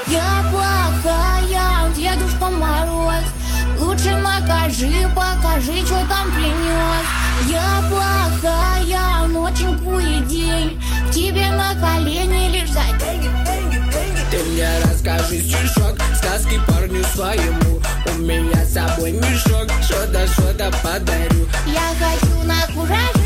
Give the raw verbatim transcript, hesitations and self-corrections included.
Я плохая, Дедушка Мороз. Лучше накажи, покажи, что там принес. Я плохая, ноченьку и день к тебе на колени лишь за деньги, деньги, деньги. Ты мне расскажи стишок, сказки парню своему. У меня с собой мешок, что-то, что-то подарю. Я хочу на кураже